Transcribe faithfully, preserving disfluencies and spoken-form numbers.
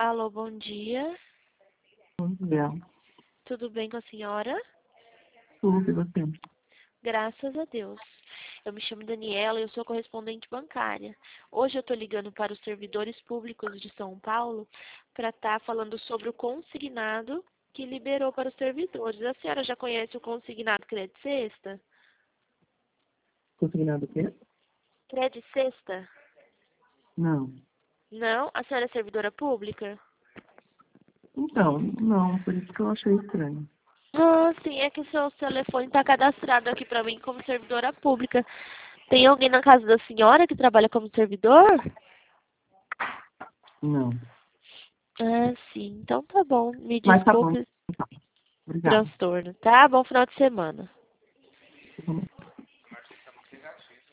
Alô, bom dia. Bom dia. Tudo bem com a senhora? Tudo e você? Graças a Deus. Eu me chamo Daniela e eu sou correspondente bancária. Hoje eu estou ligando para os servidores públicos de São Paulo para estar falando sobre o consignado que liberou para os servidores. A senhora já conhece o consignado Crédito Sexta? Consignado o quê? Crédito Sexta? Não. Não? A senhora é servidora pública? Então, não, por isso que eu achei estranho. Ah, sim, é que o seu telefone está cadastrado aqui para mim como servidora pública. Tem alguém na casa da senhora que trabalha como servidor? Não. Ah, sim. Então tá bom. Me Mas tá bom, desculpe o então. Obrigada. transtorno, tá? Bom final de semana. Tá bom.